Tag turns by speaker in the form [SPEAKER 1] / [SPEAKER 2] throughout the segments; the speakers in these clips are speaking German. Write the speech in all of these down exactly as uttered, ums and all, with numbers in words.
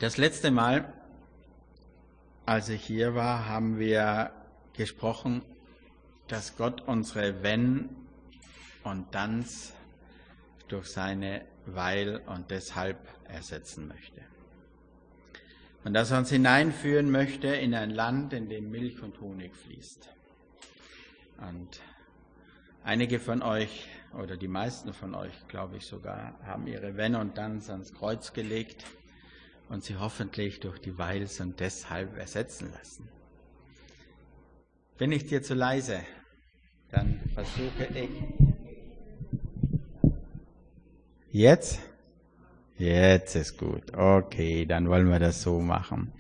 [SPEAKER 1] Das letzte Mal, als ich hier war, haben wir gesprochen, dass Gott unsere Wenn und Danns durch seine Weil und deshalb ersetzen möchte. Und dass er uns hineinführen möchte in ein Land, in dem Milch und Honig fließt. Und einige von euch, oder die meisten von euch, glaube ich sogar, haben ihre Wenn und Danns ans Kreuz gelegt und sie hoffentlich durch die Weils und deshalb ersetzen lassen. Bin ich dir zu leise? Dann versuche ich. Jetzt? Jetzt ist gut. Okay, dann wollen wir das so machen.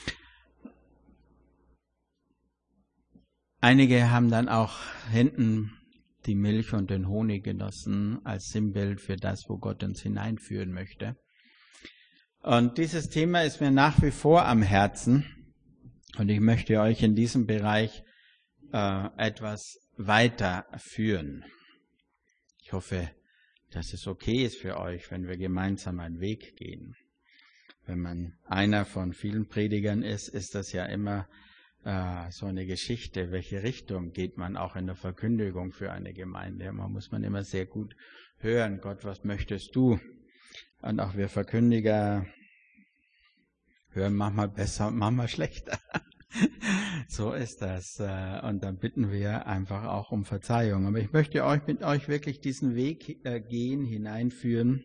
[SPEAKER 1] Einige haben dann auch hinten die Milch und den Honig genossen als Sinnbild für das, wo Gott uns hineinführen möchte. Und dieses Thema ist mir nach wie vor am Herzen und ich möchte euch in diesem Bereich äh, etwas weiterführen. Ich hoffe, dass es okay ist für euch, wenn wir gemeinsam einen Weg gehen. Wenn man einer von vielen Predigern ist, ist das ja immer äh, so eine Geschichte. Welche Richtung geht man auch in der Verkündigung für eine Gemeinde? Man muss man immer sehr gut hören. Gott, was möchtest du? Und auch wir Verkündiger hören manchmal besser und manchmal schlechter. So ist das. Und dann bitten wir einfach auch um Verzeihung. Aber ich möchte euch mit euch wirklich diesen Weg gehen, hineinführen,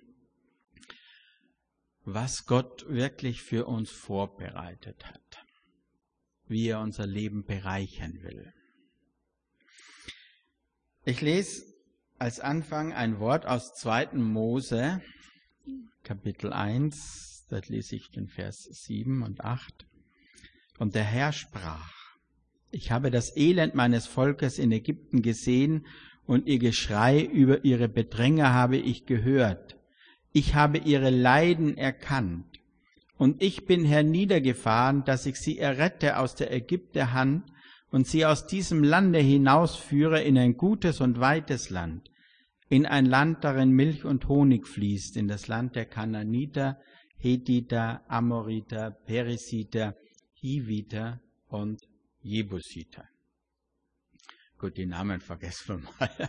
[SPEAKER 1] was Gott wirklich für uns vorbereitet hat, wie er unser Leben bereichern will. Ich lese als Anfang ein Wort aus zweiten Mose, Kapitel eins, da lese ich den Vers sieben und acht. Und der Herr sprach: Ich habe das Elend meines Volkes in Ägypten gesehen und ihr Geschrei über ihre Bedränger habe ich gehört. Ich habe ihre Leiden erkannt und ich bin herniedergefahren, dass ich sie errette aus der Ägypter Hand und sie aus diesem Lande hinausführe in ein gutes und weites Land, in ein Land, darin Milch und Honig fließt, in das Land der Kanaaniter, Hethiter, Amoriter, Perisiter, Hiviter und Jebusiter. Gut, die Namen vergessen wir mal.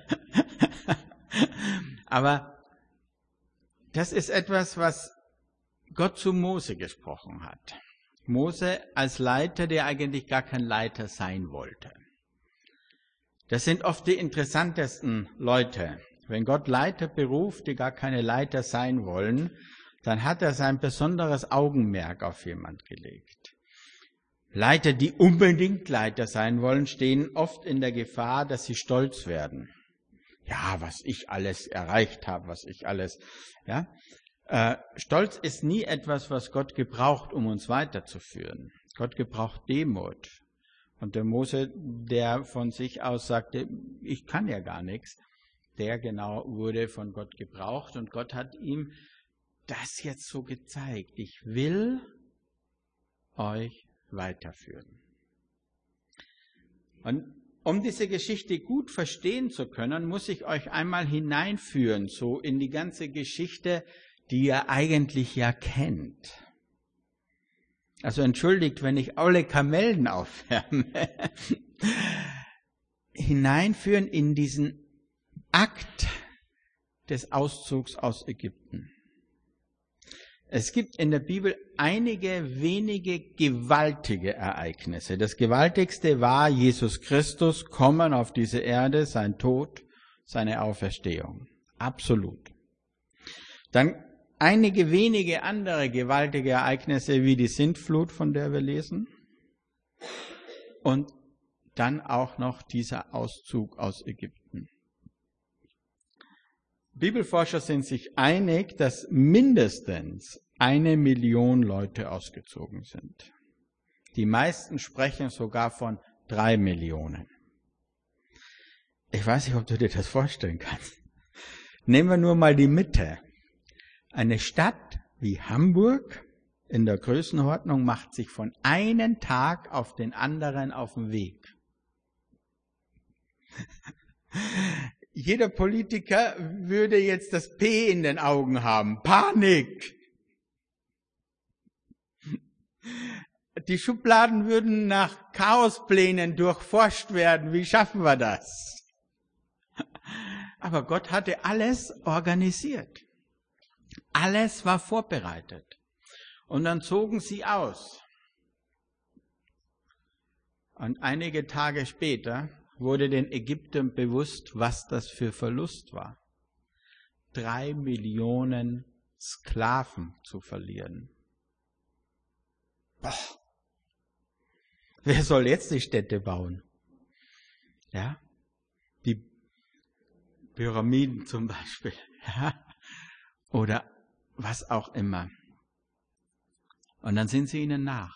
[SPEAKER 1] Aber das ist etwas, was Gott zu Mose gesprochen hat. Mose als Leiter, der eigentlich gar kein Leiter sein wollte. Das sind oft die interessantesten Leute. Wenn Gott Leiter beruft, die gar keine Leiter sein wollen, dann hat er sein besonderes Augenmerk auf jemand gelegt. Leiter, die unbedingt Leiter sein wollen, stehen oft in der Gefahr, dass sie stolz werden. Ja, was ich alles erreicht habe, was ich alles, ja. Äh, Stolz ist nie etwas, was Gott gebraucht, um uns weiterzuführen. Gott gebraucht Demut. Und der Mose, der von sich aus sagte, ich kann ja gar nichts, der genau wurde von Gott gebraucht und Gott hat ihm das jetzt so gezeigt. Ich will euch weiterführen. Und um diese Geschichte gut verstehen zu können, muss ich euch einmal hineinführen, so in die ganze Geschichte, die ihr eigentlich ja kennt. Also entschuldigt, wenn ich alle Kamellen aufwärme. Hineinführen in diesen Akt des Auszugs aus Ägypten. Es gibt in der Bibel einige wenige gewaltige Ereignisse. Das gewaltigste war Jesus Christus kommen auf diese Erde, sein Tod, seine Auferstehung. Absolut. Dann einige wenige andere gewaltige Ereignisse wie die Sintflut, von der wir lesen. Und dann auch noch dieser Auszug aus Ägypten. Bibelforscher sind sich einig, dass mindestens eine Million Leute ausgezogen sind. Die meisten sprechen sogar von drei Millionen. Ich weiß nicht, ob du dir das vorstellen kannst. Nehmen wir nur mal die Mitte. Eine Stadt wie Hamburg in der Größenordnung macht sich von einem Tag auf den anderen auf den Weg. Jeder Politiker würde jetzt das P in den Augen haben. Panik! die Schubladen würden nach Chaosplänen durchforscht werden. Wie schaffen wir das? Aber Gott hatte alles organisiert. Alles war vorbereitet. Und dann zogen sie aus. Und einige Tage später wurde den Ägyptern bewusst, was das für Verlust war. Drei Millionen Sklaven zu verlieren. Boah. Wer soll jetzt die Städte bauen? Ja, die Pyramiden zum Beispiel. Ja, oder was auch immer. Und dann sind sie ihnen nach.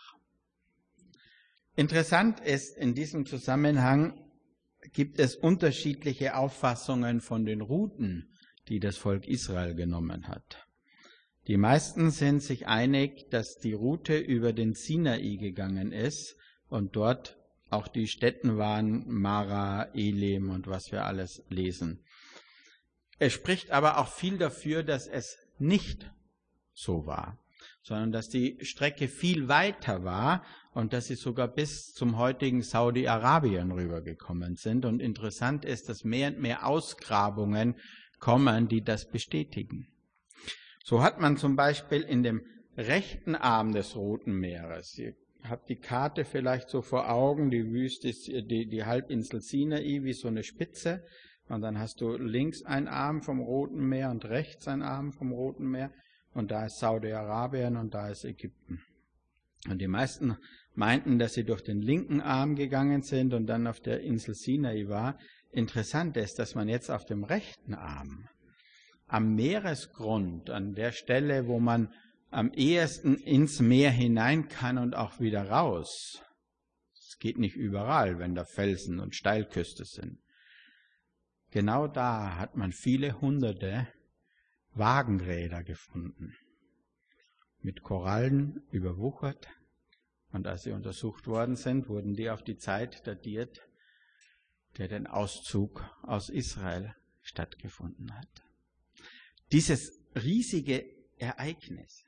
[SPEAKER 1] Interessant ist, in diesem Zusammenhang gibt es unterschiedliche Auffassungen von den Routen, die das Volk Israel genommen hat. Die meisten sind sich einig, dass die Route über den Sinai gegangen ist und dort auch die Städten waren, Mara, Elim und was wir alles lesen. Es spricht aber auch viel dafür, dass es nicht so war, sondern dass die Strecke viel weiter war und dass sie sogar bis zum heutigen Saudi-Arabien rübergekommen sind. Und interessant ist, dass mehr und mehr Ausgrabungen kommen, die das bestätigen. So hat man zum Beispiel in dem rechten Arm des Roten Meeres, ihr habt die Karte vielleicht so vor Augen, die Wüste, die, die Halbinsel Sinai wie so eine Spitze, und dann hast du links einen Arm vom Roten Meer und rechts einen Arm vom Roten Meer. Und da ist Saudi-Arabien und da ist Ägypten. Und die meisten meinten, dass sie durch den linken Arm gegangen sind und dann auf der Insel Sinai war. Interessant ist, dass man jetzt auf dem rechten Arm, am Meeresgrund, an der Stelle, wo man am ehesten ins Meer hinein kann und auch wieder raus. Es geht nicht überall, wenn da Felsen und Steilküste sind. Genau da hat man viele hunderte Wagenräder gefunden, mit Korallen überwuchert. Und als sie untersucht worden sind, wurden die auf die Zeit datiert, der den Auszug aus Israel stattgefunden hat. Dieses riesige Ereignis,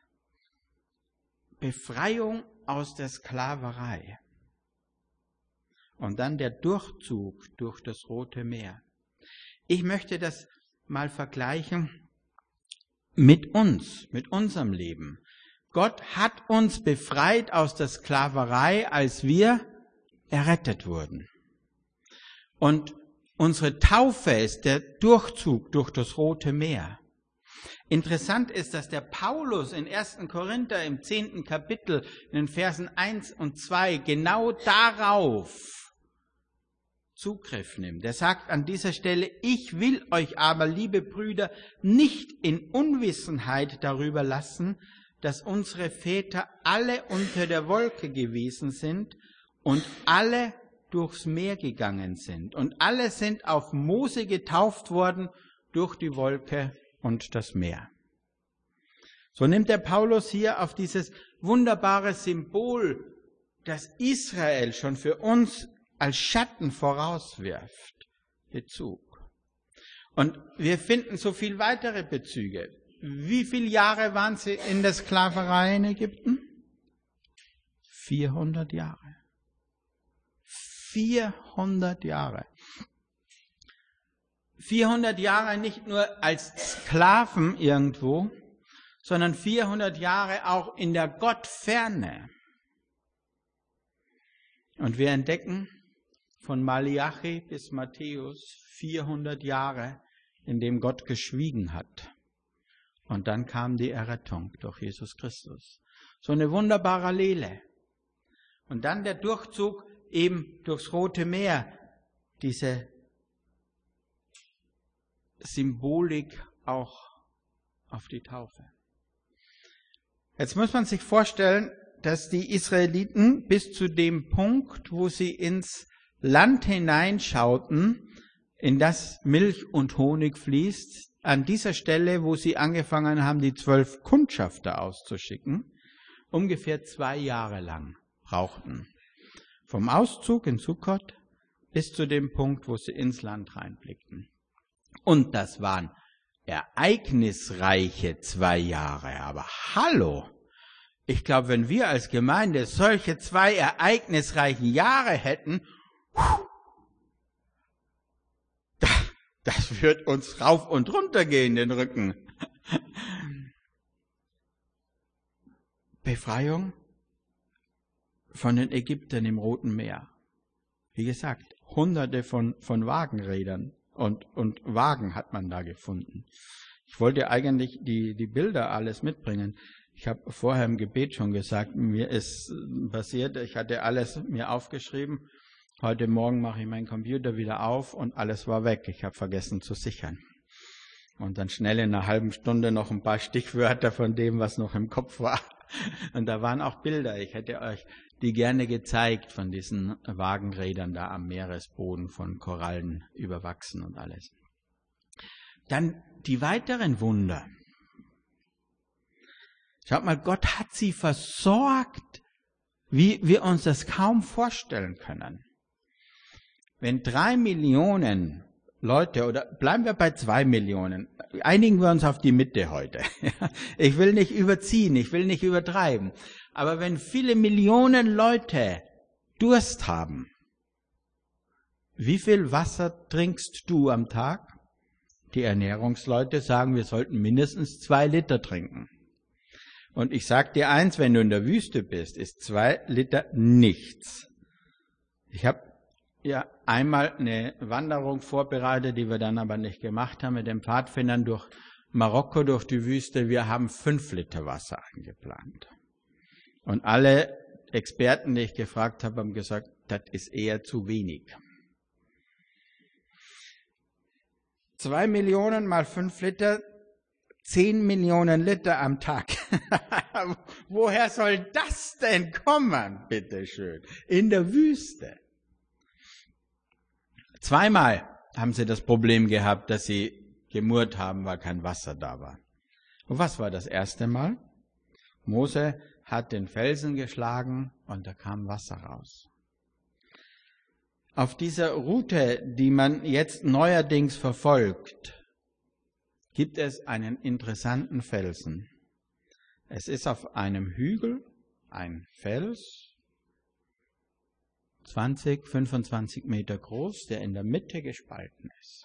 [SPEAKER 1] Befreiung aus der Sklaverei und dann der Durchzug durch das Rote Meer. Ich möchte das mal vergleichen mit uns, mit unserem Leben. Gott hat uns befreit aus der Sklaverei, als wir errettet wurden. Und unsere Taufe ist der Durchzug durch das Rote Meer. Interessant ist, dass der Paulus in ersten Korinther im zehnten Kapitel in den Versen eins und zwei genau darauf Zugriff nimmt. Er sagt an dieser Stelle, ich will euch aber, liebe Brüder, nicht in Unwissenheit darüber lassen, dass unsere Väter alle unter der Wolke gewesen sind und alle durchs Meer gegangen sind. Und alle sind auf Mose getauft worden durch die Wolke und das Meer. So nimmt der Paulus hier auf dieses wunderbare Symbol, das Israel schon für uns als Schatten vorauswirft, Bezug. Und wir finden so viel weitere Bezüge. Wie viele Jahre waren sie in der Sklaverei in Ägypten? vierhundert Jahre. vierhundert Jahre. vierhundert Jahre nicht nur als Sklaven irgendwo, sondern vierhundert Jahre auch in der Gottferne. Und wir entdecken von Malachi bis Matthäus vierhundert Jahre, in dem Gott geschwiegen hat. Und dann kam die Errettung durch Jesus Christus. So eine wunderbare Parallele. Und dann der Durchzug eben durchs Rote Meer, diese Symbolik auch auf die Taufe. Jetzt muss man sich vorstellen, dass die Israeliten bis zu dem Punkt, wo sie ins Land hineinschauten, in das Milch und Honig fließt, an dieser Stelle, wo sie angefangen haben, die zwölf Kundschafter auszuschicken, ungefähr zwei Jahre lang brauchten. Vom Auszug in Sukkot bis zu dem Punkt, wo sie ins Land reinblickten. Und das waren ereignisreiche zwei Jahre. Aber hallo, Ich glaube, wenn wir als Gemeinde solche zwei ereignisreichen Jahre hätten, das wird uns rauf und runter gehen, den Rücken. Befreiung von den Ägyptern im Roten Meer. Wie gesagt, hunderte von, von Wagenrädern und, und Wagen hat man da gefunden. Ich wollte eigentlich die, die Bilder alles mitbringen. Ich habe vorher im Gebet schon gesagt, mir ist passiert, ich hatte alles mir aufgeschrieben. Heute Morgen mache ich meinen Computer wieder auf und alles war weg. Ich habe vergessen zu sichern. Und dann schnell in einer halben Stunde noch ein paar Stichwörter von dem, was noch im Kopf war. Und da waren auch Bilder. Ich hätte euch die gerne gezeigt von diesen Wagenrädern da am Meeresboden, von Korallen überwachsen und alles. Dann die weiteren Wunder. Schaut mal, Gott hat sie versorgt, wie wir uns das kaum vorstellen können. Wenn drei Millionen Leute, oder bleiben wir bei zwei Millionen, einigen wir uns auf die Mitte heute. Ich will nicht überziehen, ich will nicht übertreiben. Aber wenn viele Millionen Leute Durst haben, wie viel Wasser trinkst du am Tag? Die Ernährungsleute sagen, wir sollten mindestens zwei Liter trinken. Und ich sage dir eins, wenn du in der Wüste bist, ist zwei Liter nichts. Ich habe ja einmal eine Wanderung vorbereitet, die wir dann aber nicht gemacht haben, mit den Pfadfindern durch Marokko, durch die Wüste. Wir haben fünf Liter Wasser eingeplant. Und alle Experten, die ich gefragt habe, haben gesagt, das ist eher zu wenig. Zwei Millionen mal fünf Liter, zehn Millionen Liter am Tag. Woher soll das denn kommen, bitteschön? In der Wüste. Zweimal haben sie das Problem gehabt, dass sie gemurrt haben, weil kein Wasser da war. Und was war das erste Mal? Mose hat den Felsen geschlagen und da kam Wasser raus. Auf dieser Route, die man jetzt neuerdings verfolgt, gibt es einen interessanten Felsen. Es ist auf einem Hügel ein Fels, zwanzig, fünfundzwanzig Meter groß, der in der Mitte gespalten ist.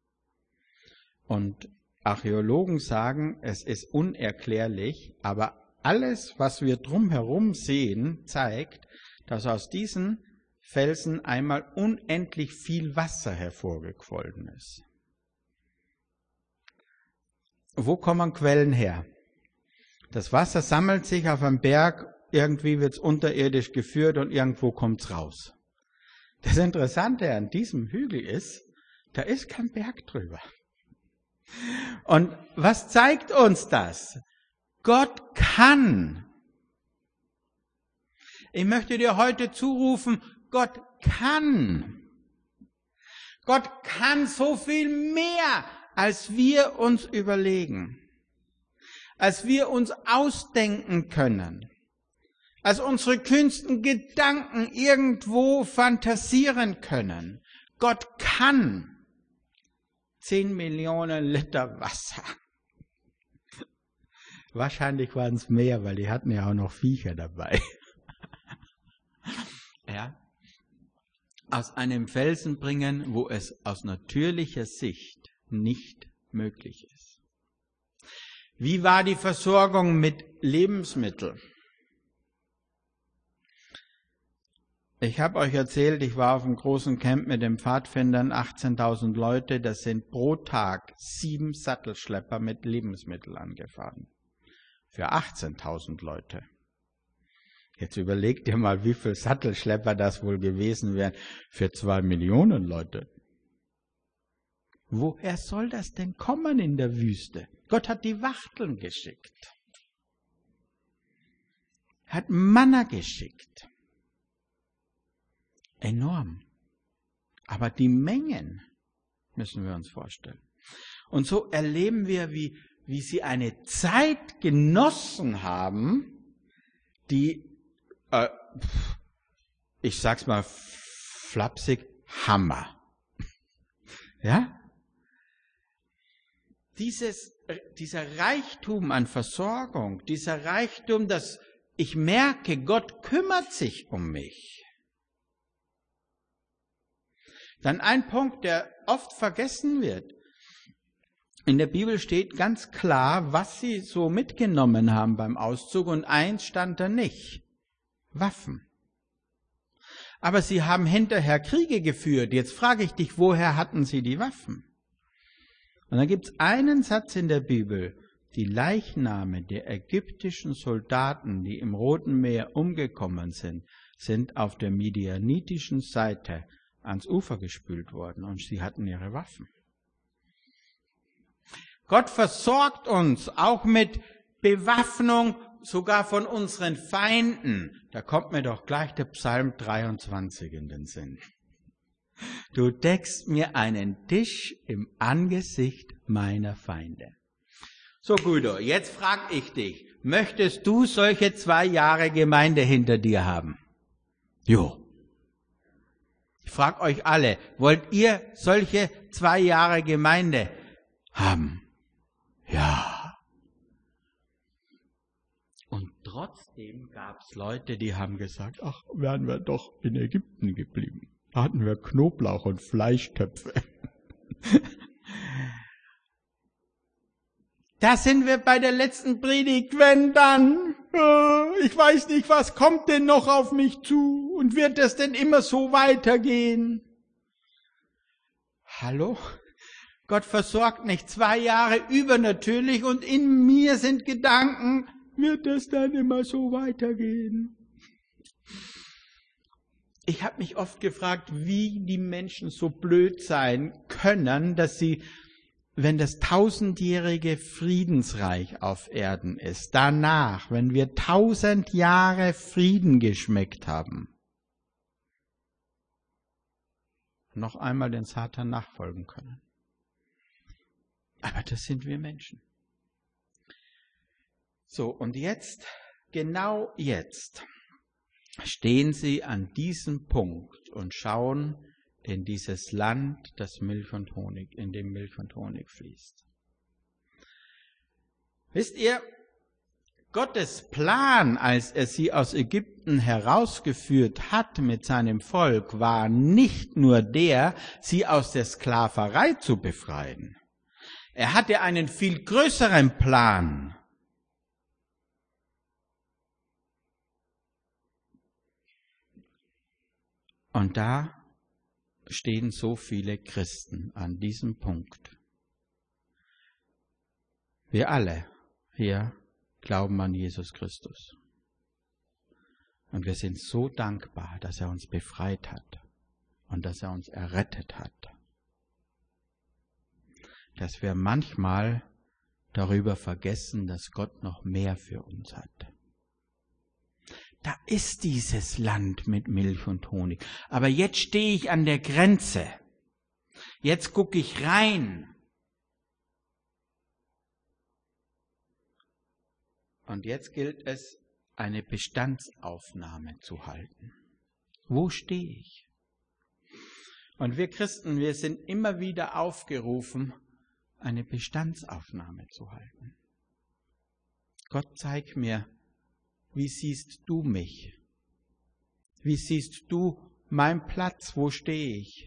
[SPEAKER 1] Und Archäologen sagen, es ist unerklärlich, aber alles, was wir drumherum sehen, zeigt, dass aus diesen Felsen einmal unendlich viel Wasser hervorgequollen ist. Wo kommen Quellen her? Das Wasser sammelt sich auf einem Berg, irgendwie wird es unterirdisch geführt und irgendwo kommt es raus. Das Interessante an diesem Hügel ist, da ist kein Berg drüber. Und was zeigt uns das? Gott kann. Ich möchte dir heute zurufen, Gott kann. Gott kann so viel mehr, als wir uns überlegen, als wir uns ausdenken können, als unsere kühnsten Gedanken irgendwo fantasieren können. Gott kann zehn Millionen Liter Wasser. Wahrscheinlich waren es mehr, weil die hatten ja auch noch Viecher dabei. Ja. Aus einem Felsen bringen, wo es aus natürlicher Sicht nicht möglich ist. Wie war die Versorgung mit Lebensmitteln? Ich habe euch erzählt, ich war auf einem großen Camp mit den Pfadfindern, achtzehntausend Leute, das sind pro Tag sieben Sattelschlepper mit Lebensmitteln angefahren. Für achtzehntausend Leute. Jetzt überleg dir mal, wie viele Sattelschlepper das wohl gewesen wären für zwei Millionen Leute. Woher soll das denn kommen in der Wüste? Gott hat die Wachteln geschickt. Hat Manna geschickt. Enorm. Aber die Mengen müssen wir uns vorstellen. Und so erleben wir, wie, wie sie eine Zeit genossen haben, die, äh, ich sag's mal flapsig, Hammer. Ja? Dieses, dieser Reichtum an Versorgung, dieser Reichtum, dass ich merke, Gott kümmert sich um mich. Dann ein Punkt, der oft vergessen wird. In der Bibel steht ganz klar, was sie so mitgenommen haben beim Auszug, und eins stand da nicht: Waffen. Aber sie haben hinterher Kriege geführt. Jetzt frage ich dich, woher hatten sie die Waffen? Und dann gibt es einen Satz in der Bibel: Die Leichname der ägyptischen Soldaten, die im Roten Meer umgekommen sind, sind auf der midianitischen Seite ans Ufer gespült worden, und sie hatten ihre Waffen. Gott versorgt uns auch mit Bewaffnung, sogar von unseren Feinden. Da kommt mir doch gleich der Psalm dreiundzwanzig in den Sinn. Du deckst mir einen Tisch im Angesicht meiner Feinde. So, Guido, jetzt frage ich dich, möchtest du solche zwei Jahre Gemeinde hinter dir haben? Jo. Ich frage euch alle, wollt ihr solche zwei Jahre Gemeinde haben? Ja. Und trotzdem gab es Leute, die haben gesagt, ach, wären wir doch in Ägypten geblieben. Da hatten wir Knoblauch und Fleischtöpfe. Da sind wir bei der letzten Predigt, wenn dann, ich weiß nicht, was kommt denn noch auf mich zu und wird es denn immer so weitergehen? Hallo? Gott versorgt mich zwei Jahre übernatürlich und in mir sind Gedanken, wird es dann immer so weitergehen? Ich habe mich oft gefragt, wie die Menschen so blöd sein können, dass sie, wenn das tausendjährige Friedensreich auf Erden ist, danach, wenn wir tausend Jahre Frieden geschmeckt haben, noch einmal den Satan nachfolgen können. Aber das sind wir Menschen. So, und jetzt, genau jetzt, stehen sie an diesem Punkt und schauen in dieses Land, das Milch und Honig, in dem Milch und Honig fließt. Wisst ihr, Gottes Plan, als er sie aus Ägypten herausgeführt hat mit seinem Volk, war nicht nur der, sie aus der Sklaverei zu befreien. Er hatte einen viel größeren Plan. Und da stehen so viele Christen an diesem Punkt. Wir alle hier glauben an Jesus Christus. Und wir sind so dankbar, dass er uns befreit hat und dass er uns errettet hat. Dass wir manchmal darüber vergessen, dass Gott noch mehr für uns hat. Da ist dieses Land mit Milch und Honig. Aber jetzt stehe ich an der Grenze. Jetzt gucke ich rein. Und jetzt gilt es, eine Bestandsaufnahme zu halten. Wo stehe ich? Und wir Christen, wir sind immer wieder aufgerufen, eine Bestandsaufnahme zu halten. Gott, zeig mir, wie siehst du mich? Wie siehst du meinen Platz? Wo stehe ich?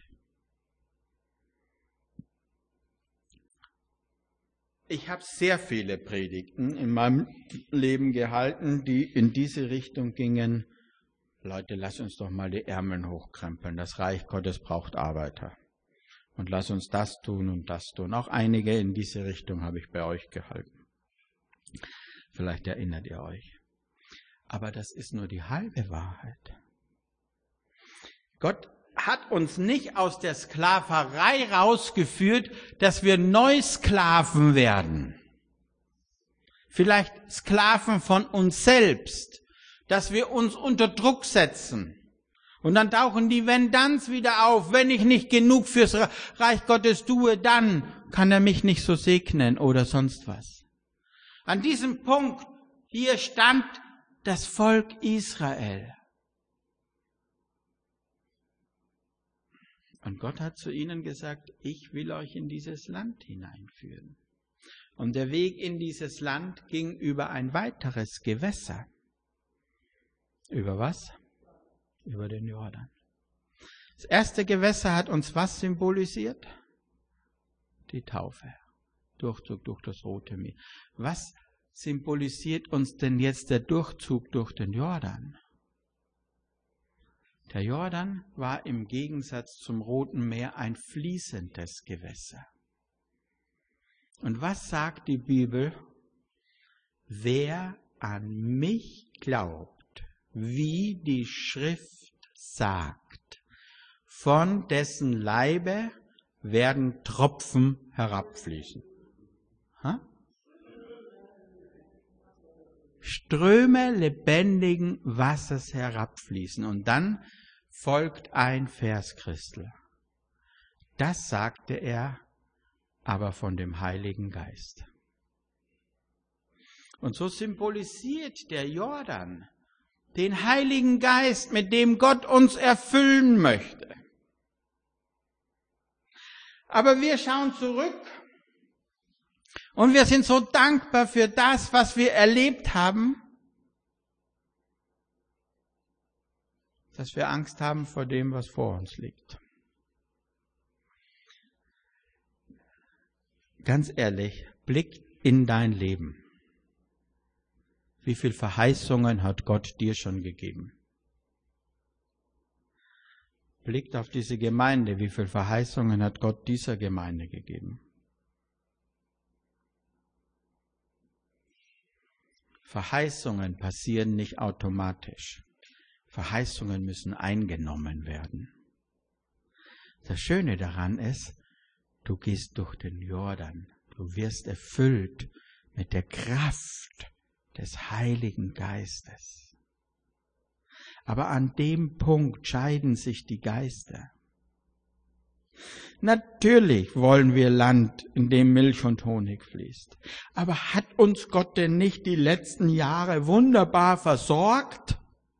[SPEAKER 1] Ich habe sehr viele Predigten in meinem Leben gehalten, die in diese Richtung gingen. Leute, lass uns doch mal die Ärmel hochkrempeln. Das Reich Gottes braucht Arbeiter. Und lass uns das tun und das tun. Auch einige in diese Richtung habe ich bei euch gehalten. Vielleicht erinnert ihr euch. Aber das ist nur die halbe Wahrheit. Gott hat uns nicht aus der Sklaverei rausgeführt, dass wir Neusklaven werden. Vielleicht Sklaven von uns selbst, dass wir uns unter Druck setzen. Und dann tauchen die Wenn-Danns wieder auf. Wenn ich nicht genug fürs Reich Gottes tue, dann kann er mich nicht so segnen oder sonst was. An diesem Punkt hier stand das Volk Israel. Und Gott hat zu ihnen gesagt, ich will euch in dieses Land hineinführen. Und der Weg in dieses Land ging über ein weiteres Gewässer. Über was? Über den Jordan. Das erste Gewässer hat uns was symbolisiert? Die Taufe. Durchzug durch das Rote Meer. Was symbolisiert uns denn jetzt der Durchzug durch den Jordan? Der Jordan war im Gegensatz zum Roten Meer ein fließendes Gewässer. Und was sagt die Bibel? Wer an mich glaubt, wie die Schrift sagt, von dessen Leibe werden Tropfen herabfließen. Ha? Ströme lebendigen Wassers herabfließen. Und dann folgt ein Vers, Christel. Das sagte er aber von dem Heiligen Geist. Und so symbolisiert der Jordan den Heiligen Geist, mit dem Gott uns erfüllen möchte. Aber wir schauen zurück und wir sind so dankbar für das, was wir erlebt haben, dass wir Angst haben vor dem, was vor uns liegt. Ganz ehrlich, blick in dein Leben. Wie viele Verheißungen hat Gott dir schon gegeben? Blickt auf diese Gemeinde, wie viele Verheißungen hat Gott dieser Gemeinde gegeben? Verheißungen passieren nicht automatisch. Verheißungen müssen eingenommen werden. Das Schöne daran ist, du gehst durch den Jordan. Du wirst erfüllt mit der Kraft des Heiligen Geistes. Aber an dem Punkt scheiden sich die Geister. Natürlich wollen wir Land, in dem Milch und Honig fließt. Aber hat uns Gott denn nicht die letzten Jahre wunderbar versorgt?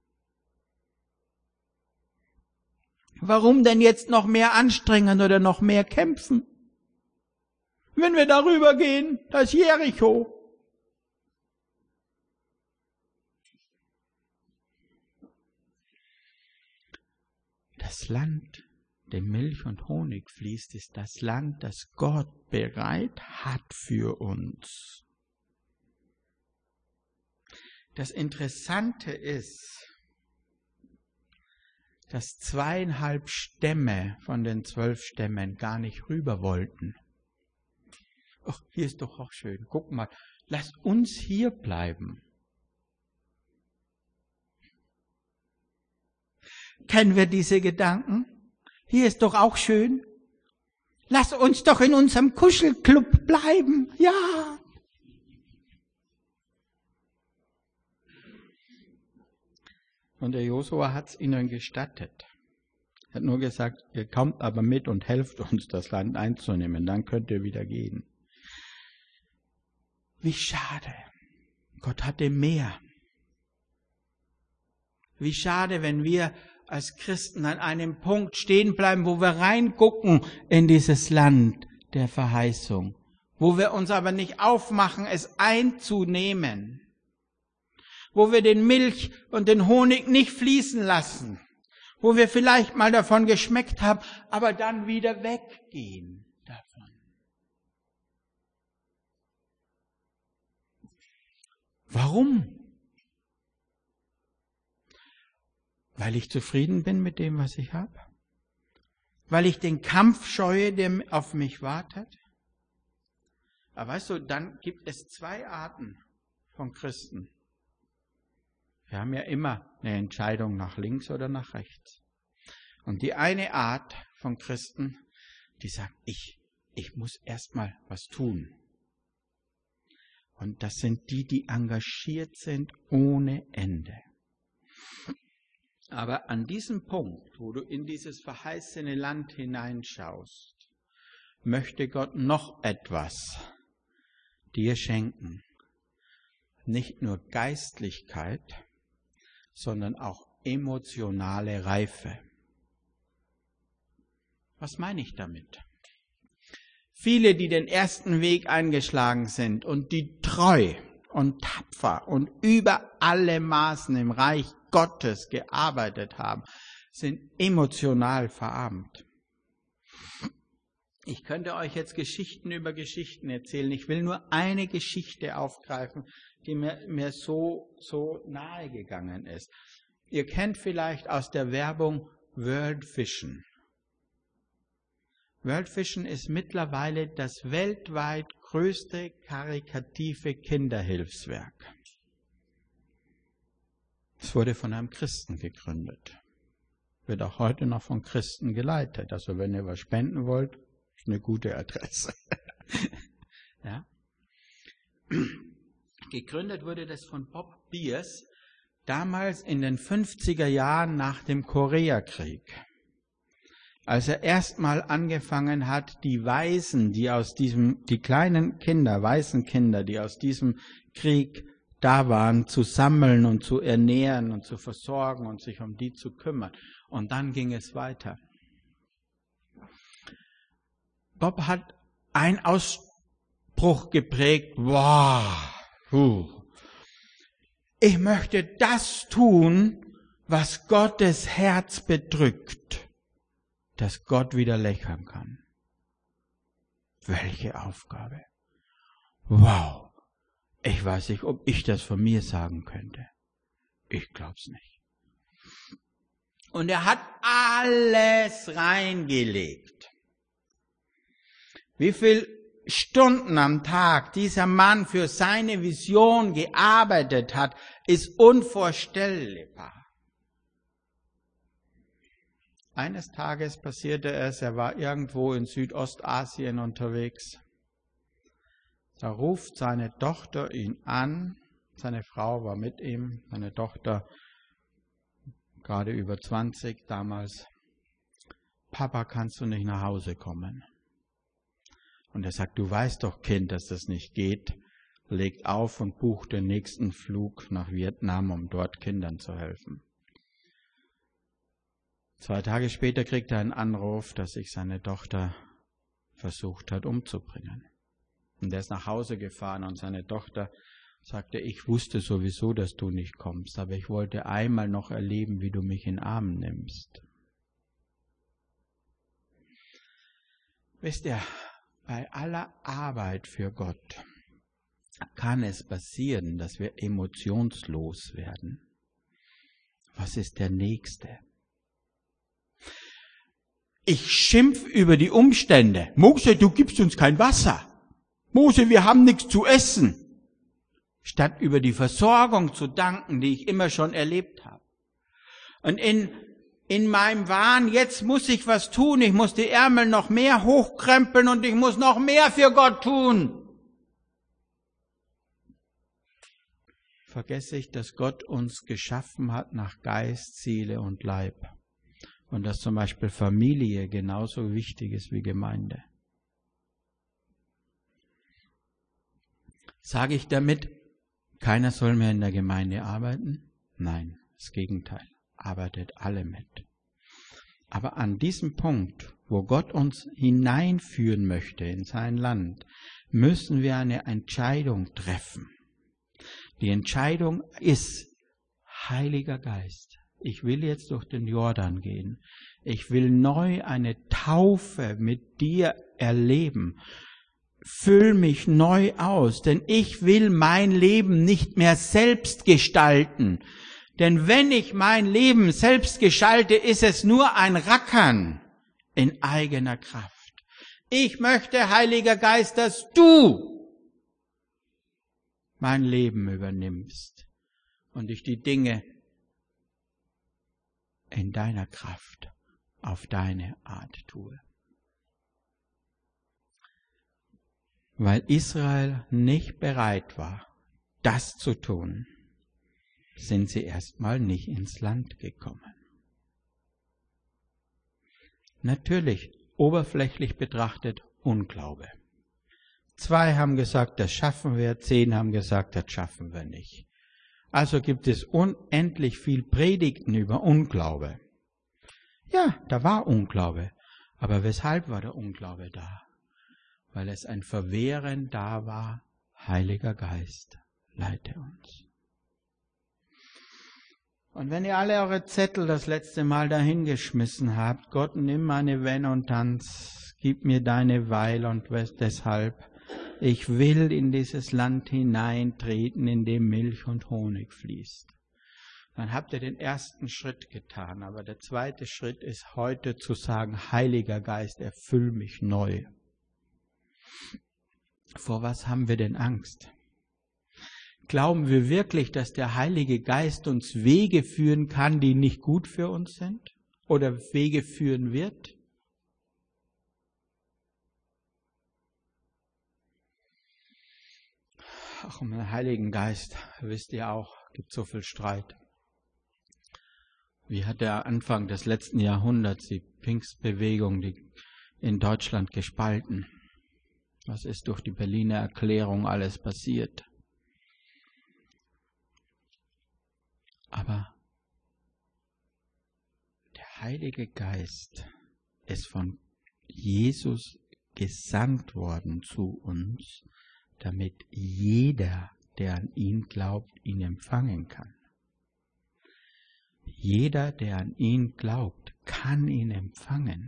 [SPEAKER 1] Warum denn jetzt noch mehr anstrengen oder noch mehr kämpfen? Wenn wir darüber gehen, das Jericho. Das Land, dem Milch und Honig fließt, ist das Land, das Gott bereit hat für uns. Das Interessante ist, dass zweieinhalb Stämme von den zwölf Stämmen gar nicht rüber wollten. Ach, hier ist doch auch schön. Guck mal, lasst uns hier bleiben. Kennen wir diese Gedanken? Hier ist doch auch schön. Lass uns doch in unserem Kuschelclub bleiben. Ja. Und der Josua hat es ihnen gestattet. Er hat nur gesagt, ihr kommt aber mit und helft uns, das Land einzunehmen. Dann könnt ihr wieder gehen. Wie schade. Gott hatte mehr. Wie schade, wenn wir als Christen an einem Punkt stehen bleiben, wo wir reingucken in dieses Land der Verheißung, wo wir uns aber nicht aufmachen, es einzunehmen, wo wir den Milch und den Honig nicht fließen lassen, wo wir vielleicht mal davon geschmeckt haben, aber dann wieder weggehen davon. Warum? Weil ich zufrieden bin mit dem, was ich habe? Weil ich den Kampf scheue, der auf mich wartet? Aber weißt du, dann gibt es zwei Arten von Christen. Wir haben ja immer eine Entscheidung nach links oder nach rechts. Und die eine Art von Christen, die sagt, ich, ich muss erstmal was tun. Und das sind die, die engagiert sind ohne Ende. Aber an diesem Punkt, wo du in dieses verheißene Land hineinschaust, möchte Gott noch etwas dir schenken. Nicht nur Geistlichkeit, sondern auch emotionale Reife. Was meine ich damit? Viele, die den ersten Weg eingeschlagen sind und die treu und tapfer und über alle Maßen im Reich Gottes gearbeitet haben, sind emotional verarmt. Ich könnte euch jetzt Geschichten über Geschichten erzählen. Ich will nur eine Geschichte aufgreifen, die mir, mir so, so nahe gegangen ist. Ihr kennt vielleicht aus der Werbung World Vision. World Vision ist mittlerweile das weltweit größte karitative Kinderhilfswerk. Es wurde von einem Christen gegründet. Wird auch heute noch von Christen geleitet. Also wenn ihr was spenden wollt, ist eine gute Adresse. Ja. Gegründet wurde das von Bob Bierce, damals in den fünfziger Jahren nach dem Koreakrieg. Als er erstmal angefangen hat, die Waisen, die aus diesem, die kleinen Kinder, Waisenkinder, die aus diesem Krieg da waren, zu sammeln und zu ernähren und zu versorgen und sich um die zu kümmern. Und dann ging es weiter. Bob hat einen Ausspruch geprägt, wow, puh. Ich möchte das tun, was Gottes Herz bedrückt, dass Gott wieder lächeln kann. Welche Aufgabe. Wow. Ich weiß nicht, ob ich das von mir sagen könnte. Ich glaub's nicht. Und er hat alles reingelegt. Wie viel Stunden am Tag dieser Mann für seine Vision gearbeitet hat, ist unvorstellbar. Eines Tages passierte es, er war irgendwo in Südostasien unterwegs. Da ruft seine Tochter ihn an, seine Frau war mit ihm, seine Tochter gerade über zwanzig damals. Papa, kannst du nicht nach Hause kommen? Und er sagt, du weißt doch, Kind, dass das nicht geht. Legt auf und bucht den nächsten Flug nach Vietnam, um dort Kindern zu helfen. Zwei Tage später kriegt er einen Anruf, dass sich seine Tochter versucht hat umzubringen. Und er ist nach Hause gefahren und seine Tochter sagte, ich wusste sowieso, dass du nicht kommst, aber ich wollte einmal noch erleben, wie du mich in den Arm nimmst. Wisst ihr, bei aller Arbeit für Gott kann es passieren, dass wir emotionslos werden. Was ist der Nächste? Ich schimpf über die Umstände. Mose, du gibst uns kein Wasser. Mose, wir haben nichts zu essen. Statt über die Versorgung zu danken, die ich immer schon erlebt habe. Und in, in meinem Wahn, jetzt muss ich was tun, ich muss die Ärmel noch mehr hochkrempeln und ich muss noch mehr für Gott tun. Vergesse ich, dass Gott uns geschaffen hat nach Geist, Seele und Leib. Und dass zum Beispiel Familie genauso wichtig ist wie Gemeinde. Sage ich damit, keiner soll mehr in der Gemeinde arbeiten? Nein, das Gegenteil. Arbeitet alle mit. Aber an diesem Punkt, wo Gott uns hineinführen möchte in sein Land, müssen wir eine Entscheidung treffen. Die Entscheidung ist, Heiliger Geist, ich will jetzt durch den Jordan gehen. Ich will neu eine Taufe mit dir erleben. Füll mich neu aus, denn ich will mein Leben nicht mehr selbst gestalten. Denn wenn ich mein Leben selbst gestalte, ist es nur ein Rackern in eigener Kraft. Ich möchte, Heiliger Geist, dass du mein Leben übernimmst und ich die Dinge in deiner Kraft auf deine Art tue. Weil Israel nicht bereit war, das zu tun, sind sie erstmal nicht ins Land gekommen. Natürlich, oberflächlich betrachtet, Unglaube. Zwei haben gesagt, das schaffen wir, zehn haben gesagt, das schaffen wir nicht. Also gibt es unendlich viel Predigten über Unglaube. Ja, da war Unglaube. Aber weshalb war der Unglaube da? Weil es ein Verwehren da war, Heiliger Geist, leite uns. Und wenn ihr alle eure Zettel das letzte Mal dahingeschmissen habt, Gott, nimm meine Wenn und Tanz, gib mir deine Weil und deshalb, ich will in dieses Land hineintreten, in dem Milch und Honig fließt. Dann habt ihr den ersten Schritt getan, aber der zweite Schritt ist heute zu sagen, Heiliger Geist, erfüll mich neu. Vor was haben wir denn Angst? Glauben wir wirklich, dass der Heilige Geist uns Wege führen kann, die nicht gut für uns sind? Oder Wege führen wird? Ach, um den Heiligen Geist, wisst ihr auch, gibt so viel Streit. Wie hat der Anfang des letzten Jahrhunderts die Pfingstbewegung die in Deutschland gespalten? Was ist durch die Berliner Erklärung alles passiert? Aber der Heilige Geist ist von Jesus gesandt worden zu uns, damit jeder, der an ihn glaubt, ihn empfangen kann. Jeder, der an ihn glaubt, kann ihn empfangen.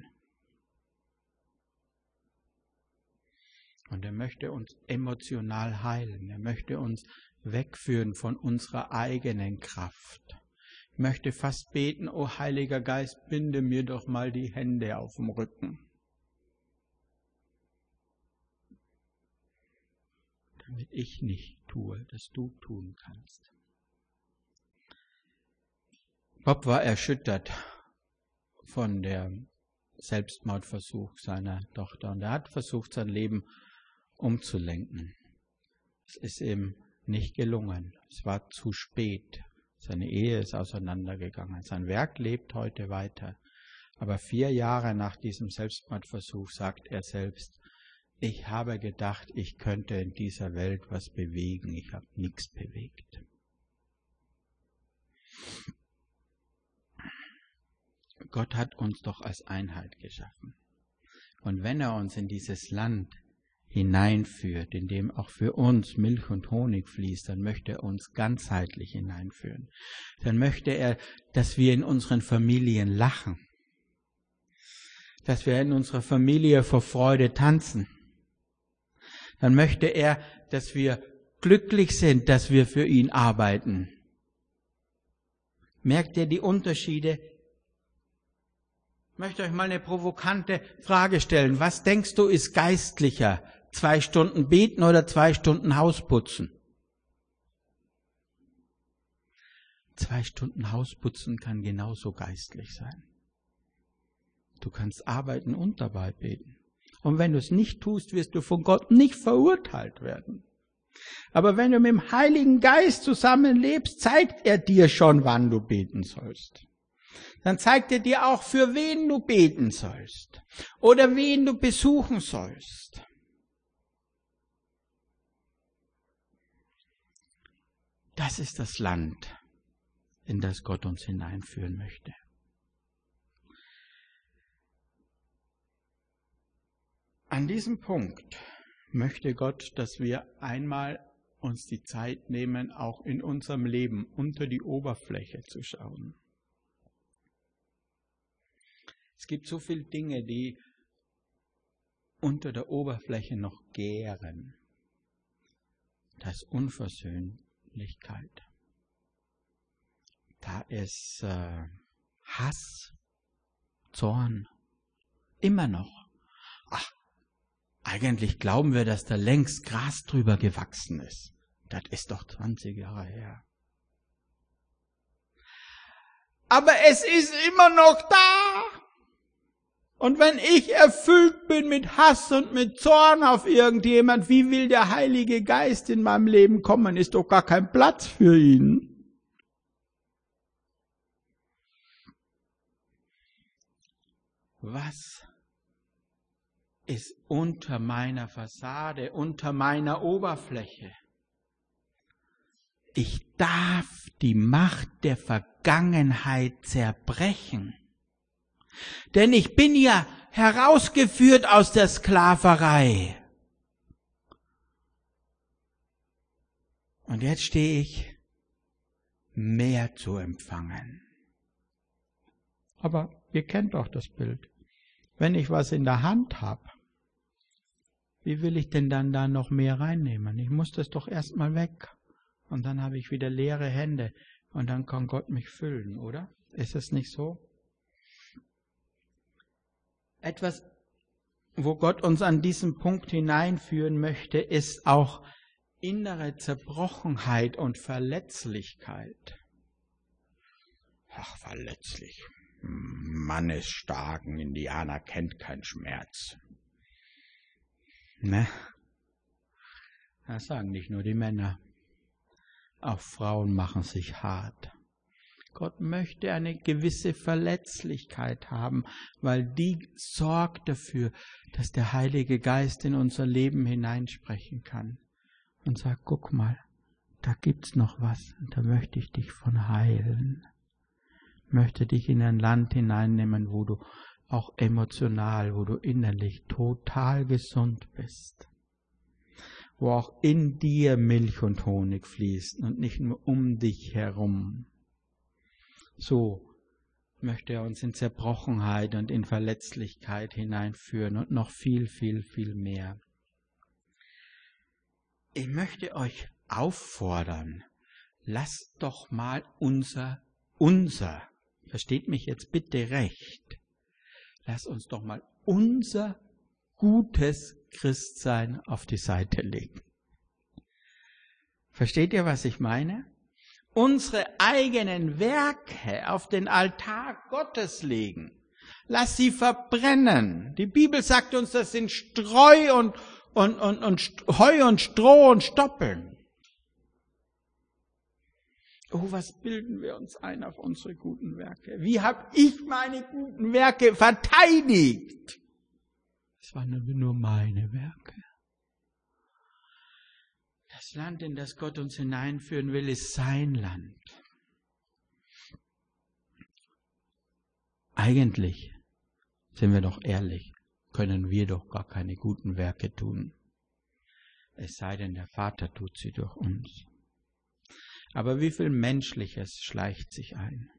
[SPEAKER 1] Und er möchte uns emotional heilen. Er möchte uns wegführen von unserer eigenen Kraft. Ich möchte fast beten, o Heiliger Geist, binde mir doch mal die Hände auf dem Rücken. Damit ich nicht tue, dass du tun kannst. Bob war erschüttert von dem Selbstmordversuch seiner Tochter und er hat versucht, sein Leben umzulenken. Es ist ihm nicht gelungen. Es war zu spät. Seine Ehe ist auseinandergegangen. Sein Werk lebt heute weiter. Aber vier Jahre nach diesem Selbstmordversuch sagt er selbst, ich habe gedacht, ich könnte in dieser Welt was bewegen. Ich habe nichts bewegt. Gott hat uns doch als Einheit geschaffen. Und wenn er uns in dieses Land hineinführt, in dem auch für uns Milch und Honig fließt, dann möchte er uns ganzheitlich hineinführen. Dann möchte er, dass wir in unseren Familien lachen, dass wir in unserer Familie vor Freude tanzen. Dann möchte er, dass wir glücklich sind, dass wir für ihn arbeiten. Merkt ihr die Unterschiede? Ich möchte euch mal eine provokante Frage stellen. Was denkst du ist geistlicher? Zwei Stunden beten oder zwei Stunden Haus putzen? Zwei Stunden Haus putzen kann genauso geistlich sein. Du kannst arbeiten und dabei beten. Und wenn du es nicht tust, wirst du von Gott nicht verurteilt werden. Aber wenn du mit dem Heiligen Geist zusammenlebst, zeigt er dir schon, wann du beten sollst. Dann zeigt er dir auch, für wen du beten sollst oder wen du besuchen sollst. Das ist das Land, in das Gott uns hineinführen möchte. An diesem Punkt möchte Gott, dass wir einmal uns die Zeit nehmen, auch in unserem Leben unter die Oberfläche zu schauen. Es gibt so viele Dinge, die unter der Oberfläche noch gären. Da ist Unversöhnlichkeit. Da ist äh, Hass, Zorn, immer noch. Ach, eigentlich glauben wir, dass da längst Gras drüber gewachsen ist. Das ist doch zwanzig Jahre her. Aber es ist immer noch da. Und wenn ich erfüllt bin mit Hass und mit Zorn auf irgendjemand, wie will der Heilige Geist in meinem Leben kommen? Ist doch gar kein Platz für ihn. Was ist unter meiner Fassade, unter meiner Oberfläche? Ich darf die Macht der Vergangenheit zerbrechen. Denn ich bin ja herausgeführt aus der Sklaverei. Und jetzt stehe ich mehr zu empfangen. Aber ihr kennt doch das Bild. Wenn ich was in der Hand habe, wie will ich denn dann da noch mehr reinnehmen? Ich muss das doch erstmal weg. Und dann habe ich wieder leere Hände. Und dann kann Gott mich füllen, oder? Ist es nicht so? Etwas, wo Gott uns an diesen Punkt hineinführen möchte, ist auch innere Zerbrochenheit und Verletzlichkeit. Ach, verletzlich. Mannesstarken Indianer kennt keinen Schmerz. Ne? Das sagen nicht nur die Männer. Auch Frauen machen sich hart. Gott möchte eine gewisse Verletzlichkeit haben, weil die sorgt dafür, dass der Heilige Geist in unser Leben hineinsprechen kann und sagt, guck mal, da gibt's noch was und da möchte ich dich von heilen. Möchte dich in ein Land hineinnehmen, wo du auch emotional, wo du innerlich total gesund bist. Wo auch in dir Milch und Honig fließt und nicht nur um dich herum. So möchte er uns in Zerbrochenheit und in Verletzlichkeit hineinführen und noch viel, viel, viel mehr. Ich möchte euch auffordern, lasst doch mal unser, unser, versteht mich jetzt bitte recht, lasst uns doch mal unser gutes Christsein auf die Seite legen. Versteht ihr, was ich meine? Unsere eigenen Werke auf den Altar Gottes legen. Lass sie verbrennen. Die Bibel sagt uns, das sind Streu und, und, und, und Heu und Stroh und Stoppeln. Oh, was bilden wir uns ein auf unsere guten Werke? Wie habe ich meine guten Werke verteidigt? Es waren nur meine Werke. Das Land, in das Gott uns hineinführen will, ist sein Land. Eigentlich, sind wir doch ehrlich, können wir doch gar keine guten Werke tun. Es sei denn, der Vater tut sie durch uns. Aber wie viel Menschliches schleicht sich ein?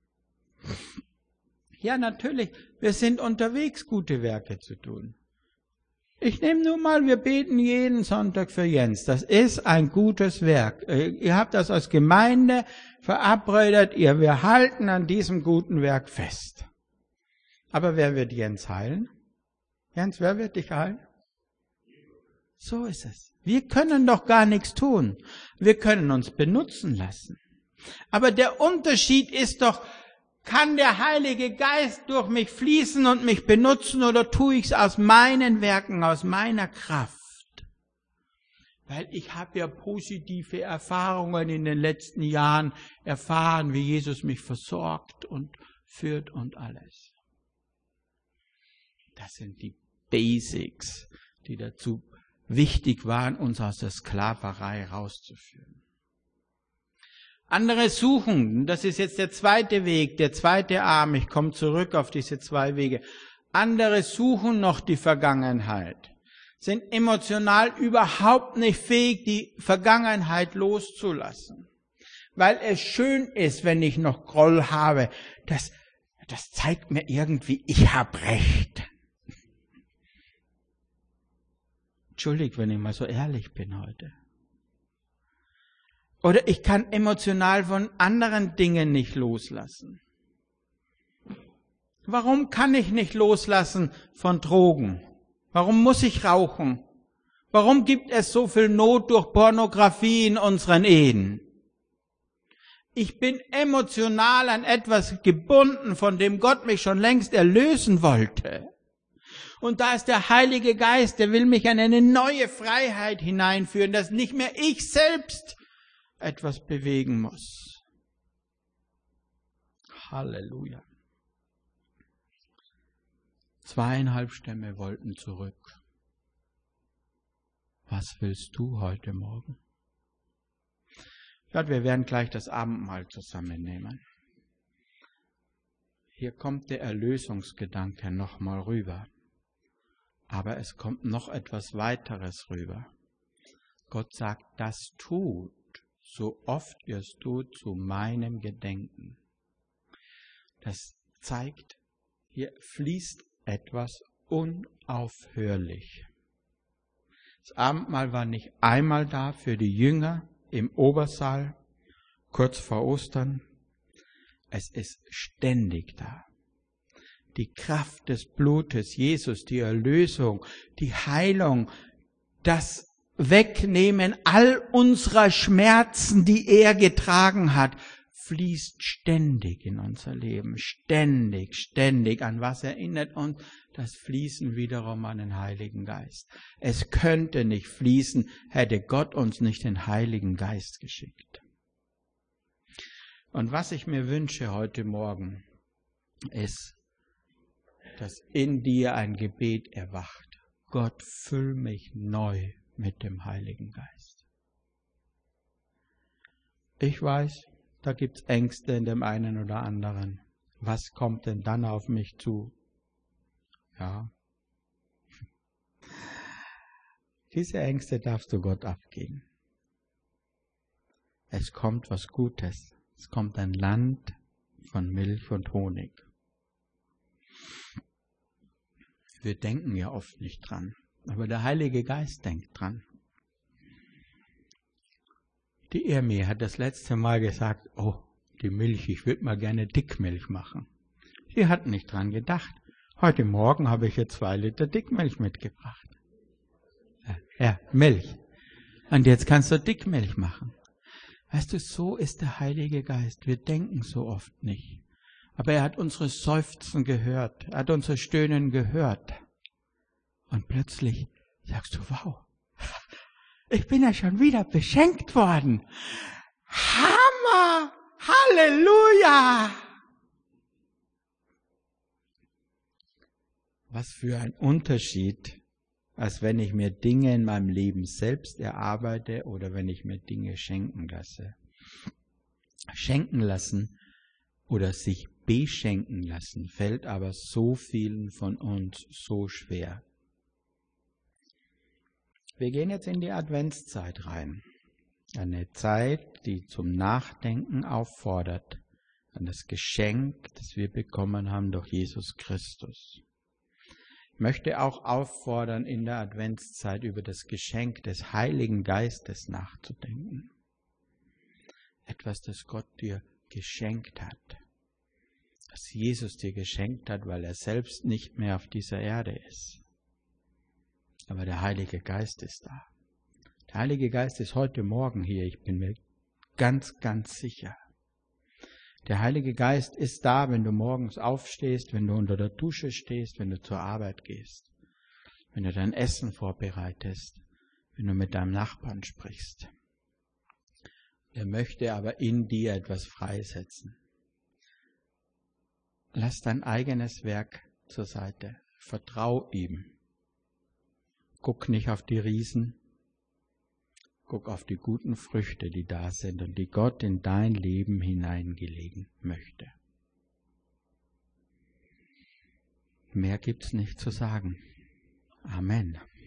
[SPEAKER 1] Ja, natürlich, wir sind unterwegs, gute Werke zu tun. Ich nehme nur mal, wir beten jeden Sonntag für Jens. Das ist ein gutes Werk. Ihr habt das als Gemeinde verabredet, ihr, wir halten an diesem guten Werk fest. Aber wer wird Jens heilen? Jens, wer wird dich heilen? So ist es. Wir können doch gar nichts tun. Wir können uns benutzen lassen. Aber der Unterschied ist doch, kann der Heilige Geist durch mich fließen und mich benutzen oder tue ich es aus meinen Werken, aus meiner Kraft? Weil ich habe ja positive Erfahrungen in den letzten Jahren erfahren, wie Jesus mich versorgt und führt und alles. Das sind die Basics, die dazu wichtig waren, uns aus der Sklaverei rauszuführen. Andere suchen, das ist jetzt der zweite Weg, der zweite Arm, ich komme zurück auf diese zwei Wege. Andere suchen noch die Vergangenheit, sind emotional überhaupt nicht fähig, die Vergangenheit loszulassen. Weil es schön ist, wenn ich noch Groll habe, das, das zeigt mir irgendwie, ich habe Recht. Entschuldigt, wenn ich mal so ehrlich bin heute. Oder ich kann emotional von anderen Dingen nicht loslassen. Warum kann ich nicht loslassen von Drogen? Warum muss ich rauchen? Warum gibt es so viel Not durch Pornografie in unseren Ehen? Ich bin emotional an etwas gebunden, von dem Gott mich schon längst erlösen wollte. Und da ist der Heilige Geist, der will mich in eine neue Freiheit hineinführen, dass nicht mehr ich selbst etwas bewegen muss. Halleluja. Zweieinhalb Stämme wollten zurück. Was willst du heute Morgen? Ja, wir werden gleich das Abendmahl zusammennehmen. Hier kommt der Erlösungsgedanke nochmal rüber. Aber es kommt noch etwas weiteres rüber. Gott sagt, das tut, so oft ihr es tut, zu meinem Gedenken. Das zeigt, hier fließt etwas unaufhörlich. Das Abendmahl war nicht einmal da für die Jünger im Obersaal, kurz vor Ostern. Es ist ständig da. Die Kraft des Blutes Jesus, die Erlösung, die Heilung, das Wegnehmen all unserer Schmerzen, die er getragen hat, fließt ständig in unser Leben. Ständig, ständig. An was erinnert uns? Das Fließen wiederum an den Heiligen Geist. Es könnte nicht fließen, hätte Gott uns nicht den Heiligen Geist geschickt. Und was ich mir wünsche heute Morgen, ist, dass in dir ein Gebet erwacht. Gott, füll mich neu mit dem Heiligen Geist. Ich weiß, da gibt's Ängste in dem einen oder anderen. Was kommt denn dann auf mich zu? Ja. Diese Ängste darfst du Gott abgeben. Es kommt was Gutes. Es kommt ein Land von Milch und Honig. Wir denken ja oft nicht dran, aber der Heilige Geist denkt dran. Die Irmi hat das letzte Mal gesagt, oh, die Milch, ich würde mal gerne Dickmilch machen. Sie hat nicht dran gedacht. Heute Morgen habe ich ihr zwei Liter Dickmilch mitgebracht. Ja, ja, Milch. Und jetzt kannst du Dickmilch machen. Weißt du, so ist der Heilige Geist. Wir denken so oft nicht. Aber er hat unsere Seufzen gehört. Er hat unser Stöhnen gehört. Und plötzlich sagst du, wow, ich bin ja schon wieder beschenkt worden. Hammer! Halleluja! Was für ein Unterschied, als wenn ich mir Dinge in meinem Leben selbst erarbeite oder wenn ich mir Dinge schenken lasse. Schenken lassen oder sich beschenken lassen, fällt aber so vielen von uns so schwer. Wir gehen jetzt in die Adventszeit rein. Eine Zeit, die zum Nachdenken auffordert an das Geschenk, das wir bekommen haben durch Jesus Christus. Ich möchte auch auffordern, in der Adventszeit über das Geschenk des Heiligen Geistes nachzudenken. Etwas, das Gott dir geschenkt hat. Das Jesus dir geschenkt hat, weil er selbst nicht mehr auf dieser Erde ist. Aber der Heilige Geist ist da. Der Heilige Geist ist heute Morgen hier, ich bin mir ganz, ganz sicher. Der Heilige Geist ist da, wenn du morgens aufstehst, wenn du unter der Dusche stehst, wenn du zur Arbeit gehst, wenn du dein Essen vorbereitest, wenn du mit deinem Nachbarn sprichst. Er möchte aber in dir etwas freisetzen. Lass dein eigenes Werk zur Seite. Vertrau ihm. Guck nicht auf die Riesen. Guck auf die guten Früchte, die da sind und die Gott in dein Leben hineingelegen möchte. Mehr gibt's nicht zu sagen. Amen.